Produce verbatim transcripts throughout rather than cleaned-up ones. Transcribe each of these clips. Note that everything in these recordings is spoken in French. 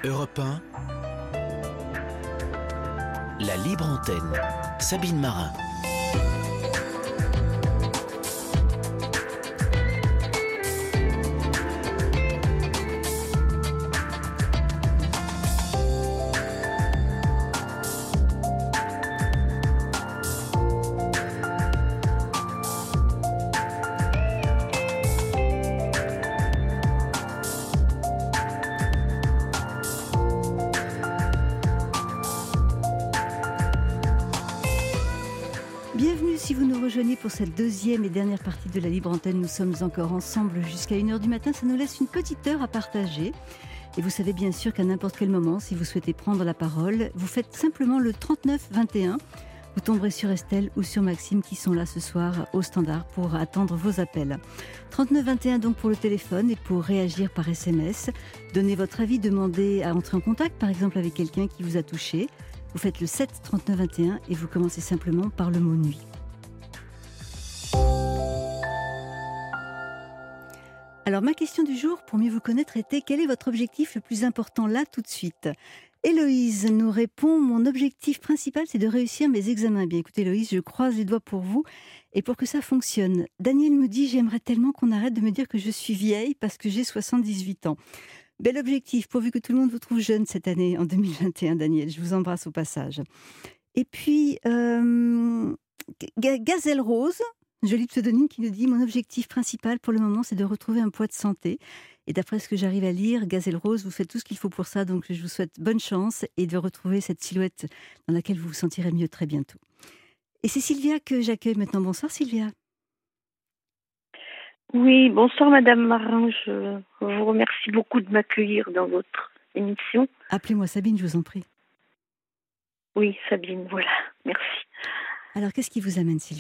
Europe un, la libre antenne, Sabine Marin. Bienvenue si vous nous rejoignez pour cette deuxième et dernière partie de la Libre Antenne. Nous sommes encore ensemble jusqu'à une heure du matin. Ça nous laisse une petite heure à partager. Et vous savez bien sûr qu'à n'importe quel moment, si vous souhaitez prendre la parole, vous faites simplement le trente-neuf vingt et un. Vous tomberez sur Estelle ou sur Maxime qui sont là ce soir au standard pour attendre vos appels. trente-neuf vingt et un donc pour le téléphone et pour réagir par S M S. Donnez votre avis, demandez à entrer en contact par exemple avec quelqu'un qui vous a touché. Vous faites le sept trente-neuf vingt et un et vous commencez simplement par le mot nuit. Alors ma question du jour, pour mieux vous connaître, était quel est votre objectif le plus important là tout de suite ? Héloïse nous répond, mon objectif principal c'est de réussir mes examens. Bien écoutez Héloïse, je croise les doigts pour vous et pour que ça fonctionne. Daniel me dit, j'aimerais tellement qu'on arrête de me dire que je suis vieille parce que j'ai soixante-dix-huit ans. Bel objectif, pourvu que tout le monde vous trouve jeune cette année, en deux mille vingt et un, Daniel. Je vous embrasse au passage. Et puis, euh, Gazelle Rose, joli pseudonyme qui nous dit « Mon objectif principal pour le moment, c'est de retrouver un poids de santé. » Et d'après ce que j'arrive à lire, Gazelle Rose, vous faites tout ce qu'il faut pour ça. Donc, je vous souhaite bonne chance et de retrouver cette silhouette dans laquelle vous vous sentirez mieux très bientôt. Et c'est Sylvia que j'accueille maintenant. Bonsoir Sylvia. Oui, bonsoir Madame Marin, je vous remercie beaucoup de m'accueillir dans votre émission. Appelez-moi Sabine, je vous en prie. Oui, Sabine, voilà, merci. Alors, qu'est-ce qui vous amène Sylvia ?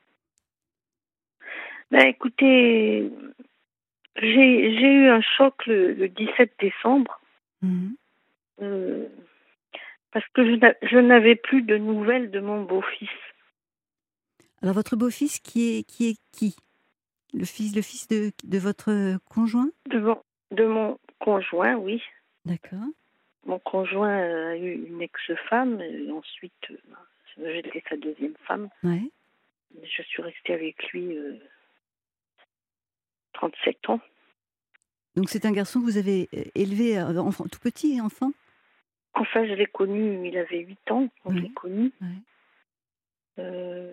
Ben écoutez, j'ai, j'ai eu un choc le, le dix-sept décembre, mmh. euh, parce que je, je n'avais plus de nouvelles de mon beau-fils. Alors, votre beau-fils qui est qui est qui ? Le fils, le fils de, de votre conjoint ? de mon, de mon conjoint, oui. D'accord. Mon conjoint a eu une ex-femme, et ensuite euh, j'étais sa deuxième femme. Ouais. Je suis restée avec lui euh, trente-sept ans. Donc c'est un garçon que vous avez élevé euh, enfant, tout petit, enfant ? Enfin, je l'ai connu, il avait huit ans, on ouais. l'ai connu. Ouais. Euh,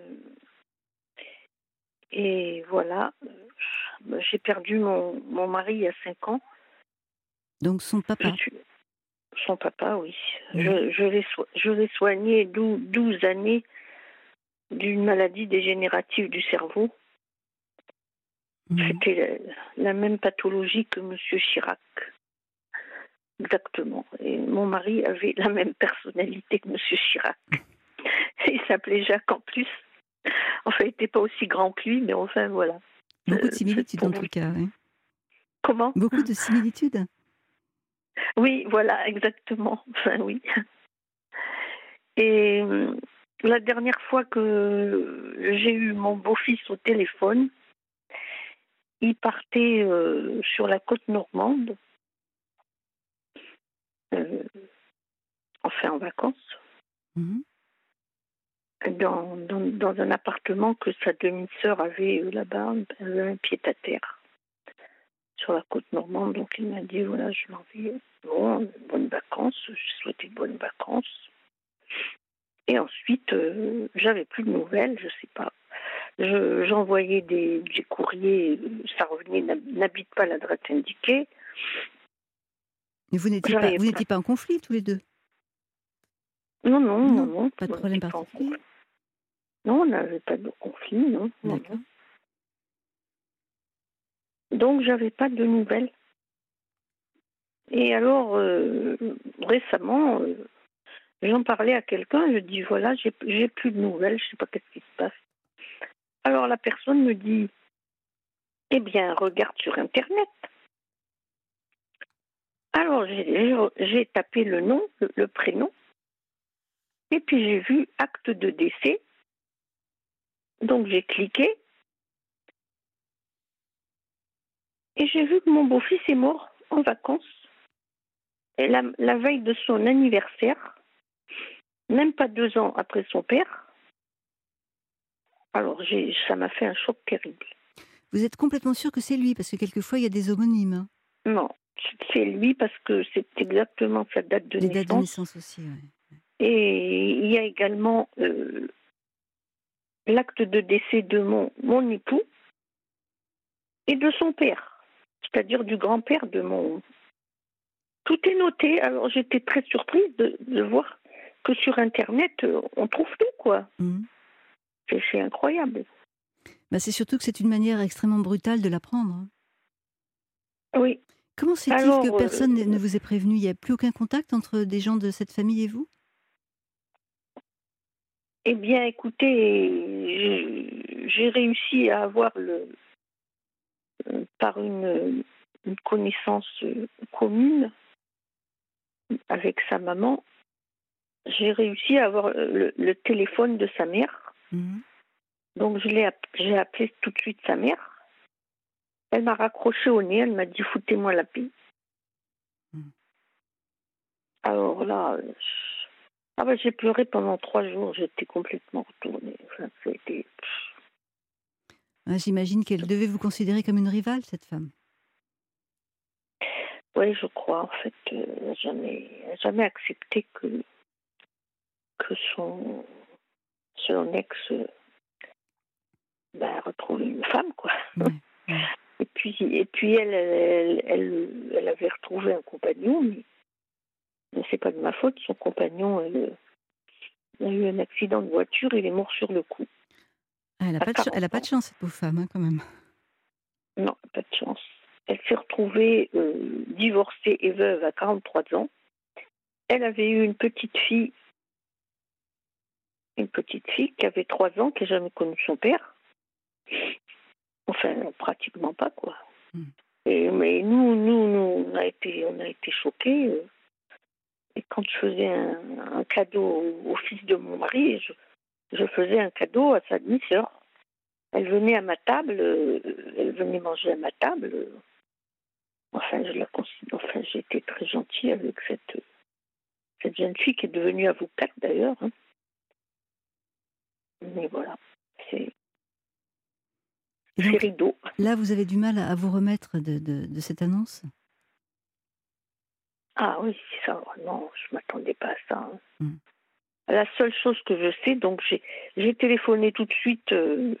et voilà, j'ai perdu mon, mon mari à cinq ans. Donc son papa. Je suis, son papa, oui. Ouais. Je, je, l'ai, so, je l'ai soigné douze années d'une maladie dégénérative du cerveau. Mmh. C'était la, la même pathologie que M. Chirac. Exactement. Et mon mari avait la même personnalité que M. Chirac. Il s'appelait Jacques en plus. Enfin, il n'était pas aussi grand que lui, mais enfin, voilà. Beaucoup de similitudes, en tout cas. Oui. Comment ? Beaucoup de similitudes. Oui, voilà, exactement. Enfin, oui. Et la dernière fois que j'ai eu mon beau-fils au téléphone, il partait euh, sur la côte normande, euh, enfin en vacances, mmh. dans, dans, dans un appartement que sa demi-sœur avait euh, là-bas, un pied-à-terre, sur la côte normande. Donc il m'a dit, voilà, je m'en vais, bon, bonnes vacances, je souhaitais de bonnes vacances. Et ensuite, euh, j'avais plus de nouvelles, je sais pas. Je, j'envoyais des, des courriers, ça revenait, n'habite pas l'adresse indiquée. Mais vous n'étiez pas, vous n'étiez pas en conflit tous les deux ? Non, non, non, non. Pas de problème particulier ? Non, on n'avait pas de conflit, non. D'accord. Non. Donc, j'avais pas de nouvelles. Et alors, euh, récemment, euh, j'en parlais à quelqu'un, je dis, voilà, j'ai, j'ai plus de nouvelles, je sais pas qu'est-ce qui se passe. Alors la personne me dit, eh bien, regarde sur Internet. Alors j'ai, j'ai tapé le nom, le, le prénom, et puis j'ai vu acte de décès. Donc j'ai cliqué, et j'ai vu que mon beau-fils est mort en vacances. Et la, la veille de son anniversaire, même pas deux ans après son père, alors j'ai, ça m'a fait un choc terrible. Vous êtes complètement sûr que c'est lui, parce que quelquefois il y a des homonymes. Hein. Non, c'est lui parce que c'est exactement sa date de Les naissance. dates de naissance aussi, oui. Et il y a également euh, l'acte de décès de mon, mon époux et de son père, c'est-à-dire du grand-père de mon... Tout est noté. Alors j'étais très surprise de, de voir que sur Internet, on trouve tout, quoi. Mmh. C'est, c'est incroyable. Bah c'est surtout que c'est une manière extrêmement brutale de l'apprendre. Hein. Oui. Comment c'est-il Alors, que personne euh, ne vous ait prévenu? Il n'y a plus aucun contact entre des gens de cette famille et vous? Eh bien, écoutez, j'ai réussi à avoir le, par une, une connaissance commune avec sa maman, j'ai réussi à avoir le, le téléphone de sa mère. Mmh. Donc, je l'ai, j'ai appelé tout de suite sa mère. Elle m'a raccroché au nez, elle m'a dit « foutez-moi la paix ». Mmh. Alors là, ah ben, j'ai pleuré pendant trois jours, j'étais complètement retournée. Enfin, c'était... Ah, j'imagine qu'elle devait vous considérer comme une rivale, cette femme. Oui, je crois. En fait, euh, jamais, jamais accepté que, que son, son ex euh, ben, retrouve une femme, quoi. Ouais, ouais. Et puis, et puis elle, elle, elle, elle avait retrouvé un compagnon, mais, mais c'est pas de ma faute. Son compagnon, elle, elle a eu un accident de voiture, il est mort sur le coup. Ah, elle n'a pas, ch- pas de chance, cette pauvre femme, hein, quand même. Non, pas de chance. Elle s'est retrouvée euh, divorcée et veuve à quarante-trois ans. Elle avait eu une petite fille, une petite fille qui avait trois ans, qui n'a jamais connu son père. Enfin, pratiquement pas, quoi. Mm. Et, mais nous, nous, nous, on a été, on a été choqués. Euh, et quand je faisais un, un cadeau au, au fils de mon mari, je, je faisais un cadeau à sa demi-sœur. Elle venait à ma table, euh, elle venait manger à ma table. Euh, enfin, je la considère, enfin, j'ai été très gentille avec cette, cette jeune fille qui est devenue avocate d'ailleurs. Hein. Mais voilà, c'est, et donc, c'est rideau. Là, vous avez du mal à vous remettre de, de, de cette annonce? Ah oui, ça, non, je ne m'attendais pas à ça. Hein. Mm. La seule chose que je sais, donc j'ai, j'ai téléphoné tout de suite euh,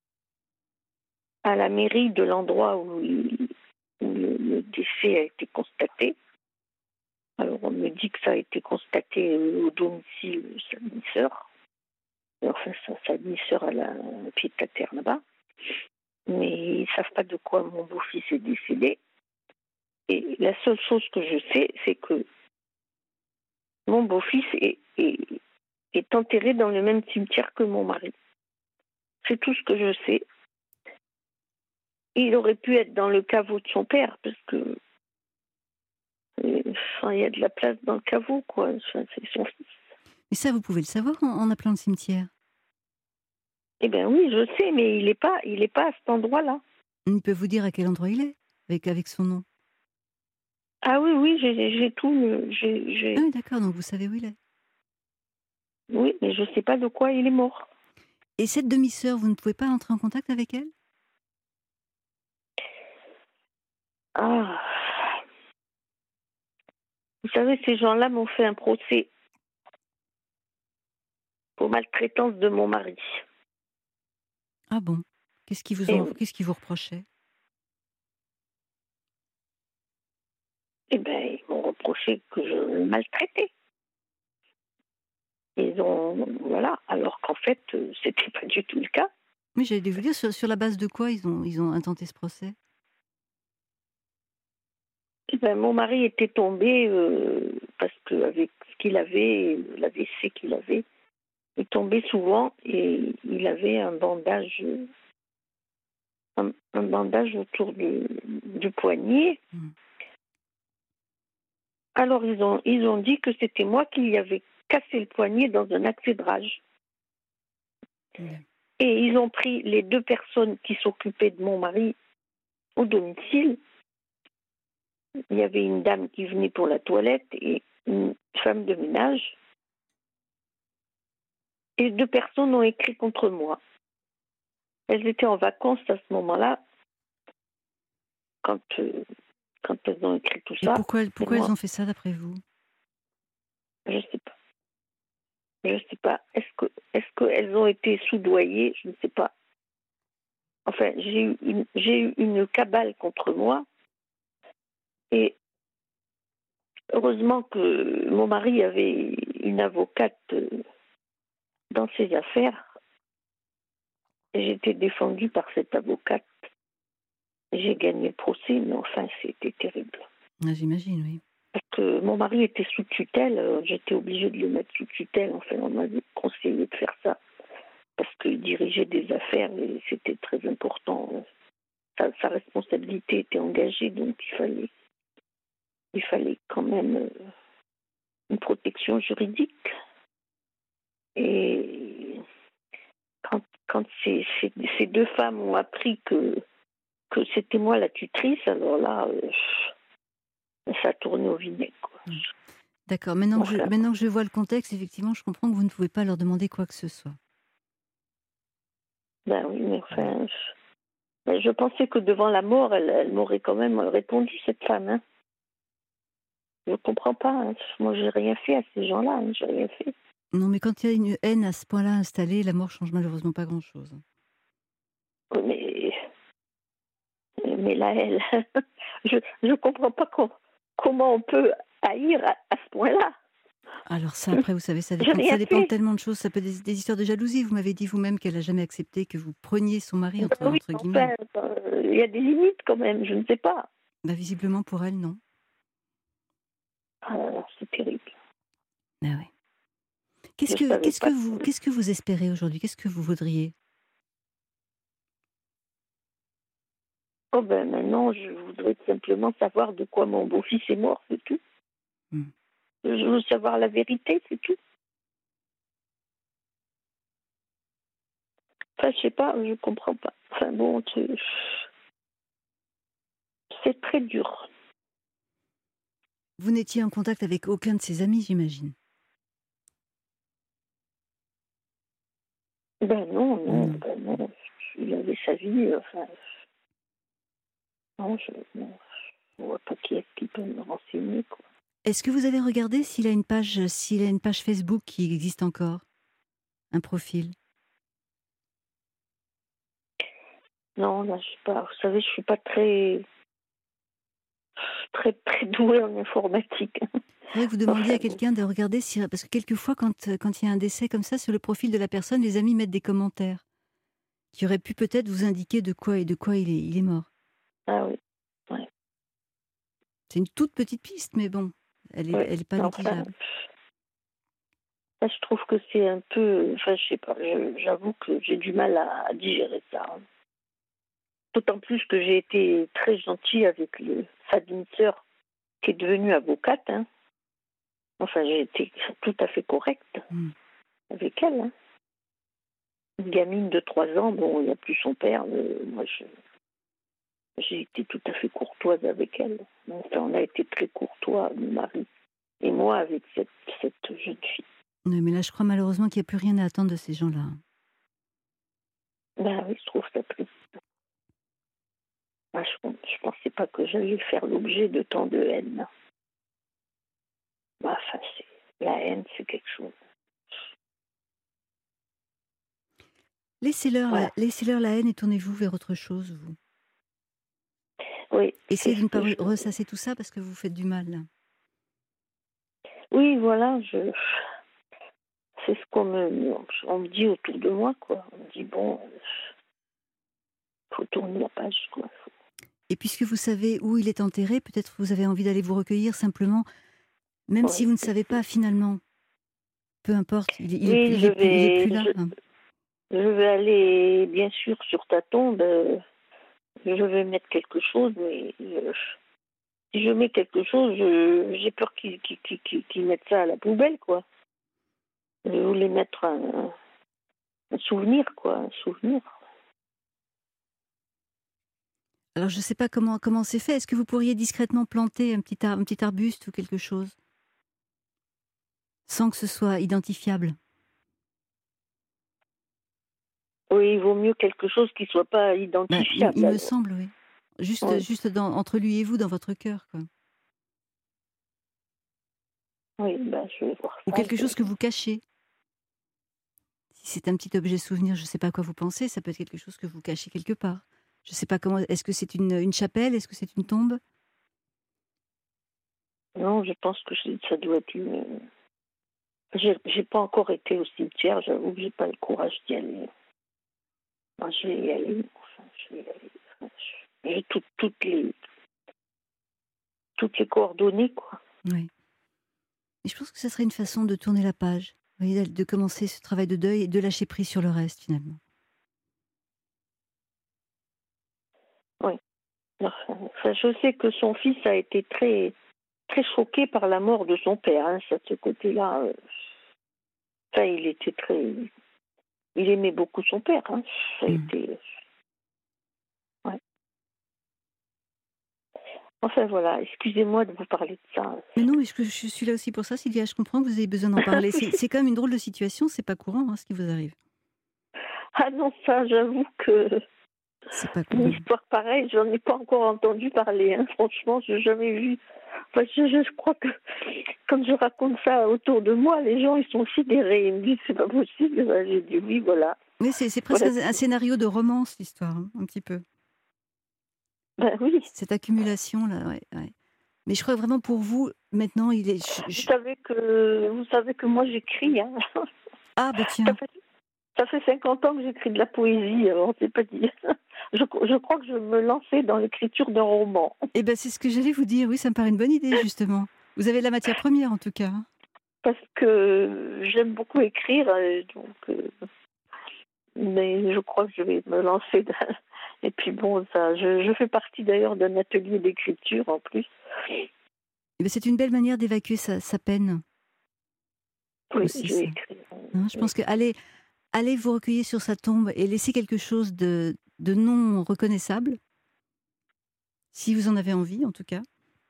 à la mairie de l'endroit où, il, où le, le décès a été constaté. Alors on me dit que ça a été constaté au domicile de sa demi-sœur. Enfin, sa, sa demi-sœur, elle a un pied de terre là-bas. Mais ils ne savent pas de quoi mon beau-fils est décédé. Et la seule chose que je sais, c'est que mon beau-fils est, est, est enterré dans le même cimetière que mon mari. C'est tout ce que je sais. Il aurait pu être dans le caveau de son père, parce que enfin, il y a de la place dans le caveau, quoi. Enfin, c'est son fils. Mais ça, vous pouvez le savoir en, en appelant le cimetière. Eh bien oui, je sais, mais il n'est pas, il est pas à cet endroit-là. Il peut vous dire à quel endroit il est, avec, avec son nom. Ah oui, oui, j'ai, j'ai tout. J'ai, j'ai... Ah oui, d'accord, donc vous savez où il est. Oui, mais je ne sais pas de quoi il est mort. Et cette demi-sœur, vous ne pouvez pas entrer en contact avec elle? Ah. Vous savez, ces gens-là m'ont fait un procès pour maltraitance de mon mari. Ah bon? Qu'est-ce qu'ils vous ont, qu'est-ce qu'ils vous reprochaient? Eh bien, ils m'ont reproché que je le maltraitais. Ils ont, voilà, alors qu'en fait, c'était pas du tout le cas. Mais j'allais vous dire, sur, sur la base de quoi ils ont, ils ont intenté ce procès? Eh ben, mon mari était tombé, euh, parce qu'avec ce qu'il avait, l'A V C qu'il avait, il tombait souvent et il avait un bandage, un, un bandage autour du, du poignet. Mmh. Alors ils ont, ils ont dit que c'était moi qui lui avais cassé le poignet dans un accès de rage. Mmh. Et ils ont pris les deux personnes qui s'occupaient de mon mari au domicile. il y avait une dame qui venait pour la toilette et une femme de ménage. Et deux personnes ont écrit contre moi. Elles étaient en vacances à ce moment-là, quand, euh, quand elles ont écrit tout Et ça. pourquoi, pourquoi Et moi, elles ont fait ça d'après vous? je sais pas. Je sais pas. Est-ce que, est-ce qu'elles ont été soudoyées? Je ne sais pas. Enfin, j'ai eu une, j'ai eu une cabale contre moi. Et heureusement que mon mari avait une avocate euh, dans ses affaires. Et j'ai été défendue par cette avocate. J'ai gagné le procès, mais enfin, c'était terrible. Ah, j'imagine, oui. Parce que mon mari était sous tutelle, euh, j'étais obligée de le mettre sous tutelle. Enfin, on m'a conseillé de faire ça. Parce qu'il dirigeait des affaires et c'était très important. Sa, sa responsabilité était engagée, donc il fallait, il fallait quand même euh, une protection juridique. Et quand, quand ces, ces, ces deux femmes ont appris que, que c'était moi la tutrice, alors là, euh, ça a tourné au vinaigre, quoi. Mmh. D'accord. Maintenant que, je, Enfin, maintenant que je vois le contexte, effectivement, je comprends que vous ne pouvez pas leur demander quoi que ce soit. ben oui, mais enfin, je, mais je pensais que devant la mort, elle, elle m'aurait quand même répondu, cette femme. Hein. Je ne comprends pas. Hein. Moi, j'ai rien fait à ces gens-là. Hein. J'ai rien fait. Non, mais quand il y a une haine à ce point-là installée, la mort change malheureusement pas grand-chose. Mais, mais là, elle, je ne comprends pas com- comment on peut haïr à, à ce point-là. Alors ça, après, vous savez, ça J'ai dépend, ça rien dépend de fait. tellement de choses. Ça peut être des, des histoires de jalousie. Vous m'avez dit vous-même qu'elle n'a jamais accepté que vous preniez son mari, entre, Ben oui, entre guillemets. enfin, euh, il y a des limites quand même. Je ne sais pas. Bah, visiblement, pour elle, non. Ah, c'est terrible. Ah ouais. Qu'est-ce Je que, savais qu'est-ce que pas. vous, qu'est-ce que vous espérez aujourd'hui? Qu'est-ce que vous voudriez? Oh ben maintenant, je voudrais simplement savoir de quoi mon beau-fils est mort, c'est tout. Hmm. Je veux savoir la vérité, c'est tout. Enfin, je sais pas, je comprends pas. Enfin bon, c'est, c'est très dur. Vous n'étiez en contact avec aucun de ses amis, j'imagine. Ben non, non, Non. ben non. Il avait sa vie, enfin. Non, je ne vois pas qui est-ce qui peut me renseigner, quoi. Est-ce que vous avez regardé s'il a une page, s'il a une page Facebook qui existe encore? Un profil? Non, là, je sais pas. Vous savez, je suis pas très, très, très douée en informatique. Il faudrait que vous demandiez Enfin, à quelqu'un de regarder si... Parce que quelquefois, quand, euh, quand il y a un décès comme ça, sur le profil de la personne, les amis mettent des commentaires qui auraient pu peut-être vous indiquer de quoi et de quoi il est, il est mort. ah oui, ouais, C'est une toute petite piste, mais bon, elle est, oui. elle est pas Enfin, négligeable. là, je trouve que c'est un peu, enfin, je sais pas. je- J'avoue que j'ai du mal à, à digérer ça. Hein. D'autant plus que j'ai été très gentille avec le, sa demi-sœur qui est devenue avocate. Hein. Enfin, j'ai été tout à fait correcte Hmm. avec elle. Hein. Une gamine de trois ans, bon, il n'y a plus son père. Mais moi, je, j'ai été tout à fait courtoise avec elle. Enfin, on a été très courtois, mon mari et moi, avec cette, cette jeune fille. Oui, mais là, je crois malheureusement qu'il n'y a plus rien à attendre de ces gens-là. Ben oui, je trouve ça triste. Moi, je ne pensais pas que j'allais faire l'objet de tant de haine. Ben, enfin, c'est, la haine, c'est quelque chose. Laissez-leur la, Voilà. laissez-leur la haine et tournez-vous vers autre chose, vous. Oui, c'est Essayez de ce ne pas que je... ressasser tout ça parce que vous faites du mal, là. Oui, voilà, je... c'est ce qu'on me... On me dit autour de moi, quoi. On me dit, bon, il faut tourner la page, quoi. Et puisque vous savez où il est enterré, peut-être vous avez envie d'aller vous recueillir simplement, même si Ouais. vous ne savez pas finalement. Peu importe, il, il est plus, Oui, il je est plus, il est vais... plus là. Je... Hein. je vais aller, bien sûr, sur ta tombe. euh, Je vais mettre quelque chose, mais... je- Si je mets quelque chose, je... j'ai peur qu'ils qu'ils, qu'ils, qu'ils- qu'ils mettent ça à la poubelle, quoi. Je voulais mettre un, un souvenir, quoi, un souvenir. Alors, je ne sais pas comment, comment c'est fait. Est-ce que vous pourriez discrètement planter un petit, ar- un petit arbuste ou quelque chose, sans que ce soit identifiable? Oui, il vaut mieux quelque chose qui ne soit pas Ben, il, identifiable, il me alors. semble, oui. Juste, Oui, juste dans, entre lui et vous, dans votre cœur, quoi. oui, ben, je vais voir Ou ça. quelque Je... chose que vous cachez. Si c'est un petit objet souvenir, je ne sais pas à quoi vous pensez, ça peut être quelque chose que vous cachez quelque part. Je ne sais pas comment. Est-ce que c'est une, une chapelle? Est-ce que c'est une tombe? Non, je pense que je- ça doit être une... J'ai j'ai pas encore été au cimetière, j'avoue que j'ai pas le courage d'y aller. Ben, je vais y aller. Enfin, je vais y aller. Enfin, je- J'ai tout- toutes les toutes les coordonnées, quoi. Oui. Et je pense que ça serait une façon de tourner la page. Vous voyez, de commencer ce travail de deuil et de lâcher prise sur le reste, finalement. Oui. Enfin, enfin, je sais que son fils a été très très choqué par la mort de son père. Hein, ça, de ce côté-là, euh, enfin, il était très, il aimait beaucoup son père. Hein. Ça a Mm. été, ouais. Enfin voilà. Excusez-moi de vous parler de ça. Mais non, mais je, je suis là aussi pour ça, Sylvia. Je comprends que vous avez besoin d'en parler. C'est c'est quand même une drôle de situation. C'est pas courant, hein, ce qui vous arrive. Ah non, ça, j'avoue que C'est pas une courant. histoire pareille, j'en ai pas encore entendu parler. Hein. Franchement, je n'ai jamais vu. Enfin, je, je crois que quand je raconte ça autour de moi, les gens ils sont sidérés. Ils me disent c'est pas possible. Ben, j'ai dit oui, voilà. Mais c'est c'est presque Voilà. un, un scénario de romance, l'histoire, hein, un petit peu. Ben oui. Cette accumulation là, ouais, ouais. Mais je crois vraiment pour vous, maintenant, il est. je- Vous je- savez que vous savez que moi j'écris. Hein. Ah bah Ça tiens. fait ça fait cinquante ans que j'écris de la poésie. Alors c'est pas dit. Je, je crois que je me lançais dans l'écriture d'un roman Eh ben c'est ce que j'allais vous dire. Oui, ça me paraît une bonne idée justement. Vous avez la matière première en tout cas, hein. parce que j'aime beaucoup écrire. euh, Donc, euh, mais je crois que je vais me lancer. Dans... Et puis bon, ça, je, je fais partie d'ailleurs d'un atelier d'écriture en plus. Eh ben, c'est une belle manière d'évacuer sa, sa peine Oui, aussi, je vais ça. écrire. Hein, je Oui. pense que aller, aller vous recueillir sur sa tombe et laisser quelque chose de, de non reconnaissable, si vous en avez envie en tout cas.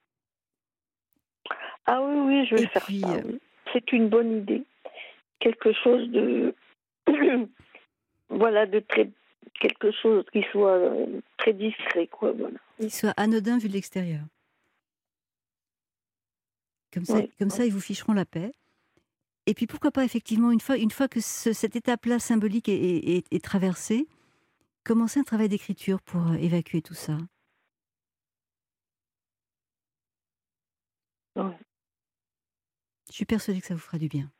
Ah oui, oui, je vais Et faire puis, ça. euh, Oui. C'est une bonne idée. Quelque chose de voilà, de très quelque chose qui soit euh, très discret, quoi. Voilà. qu'il soit anodin vu de l'extérieur. Comme ça, Oui, comme oui. ça, ils vous ficheront la paix. Et puis pourquoi pas effectivement, une fois, une fois que ce- cette étape-là symbolique est, est- est- est traversée, commencer un travail d'écriture pour euh, évacuer tout ça. Oui. Je suis persuadée que ça vous fera du bien.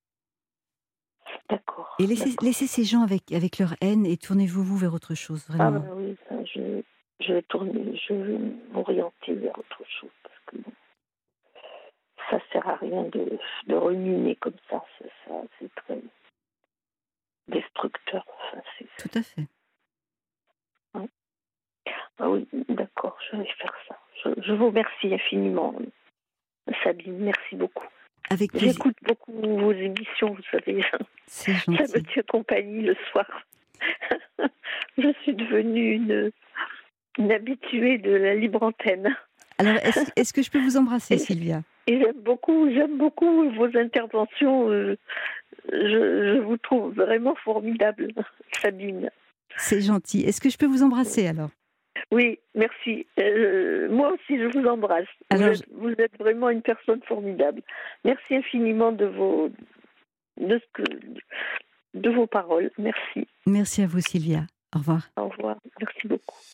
Et D'accord, laissez, d'accord. laissez ces gens avec, avec leur haine et tournez-vous vous vers autre chose, Ah vraiment. ben oui, ça, je, je vais tourner, je vais m'orienter vers autre chose parce que bon, ça sert à rien de, de ruminer comme ça. C'est ça, c'est très destructeur. Enfin, c'est, Tout à fait. hein. Ah oui, d'accord, je vais faire ça. Je, je vous remercie infiniment, Sabine. Merci beaucoup. Avec plaisir. J'écoute beaucoup vos émissions, vous savez. C'est Ça me gentil. tient compagnie le soir. Je suis devenue une, une habituée de la libre antenne. Alors, est-ce, est-ce que je peux vous embrasser, Et, Sylvia? et j'aime beaucoup, j'aime beaucoup vos interventions. euh, Je, je vous trouve vraiment formidable, Sabine. C'est gentil. Est-ce que je peux vous embrasser alors? Oui, merci. Euh, moi aussi, je vous embrasse. Vous Alors, je- êtes, vous êtes vraiment une personne formidable. Merci infiniment de vos, de ce que, de vos paroles. Merci. merci à vous, Sylvia. Au revoir. Au revoir. Merci beaucoup.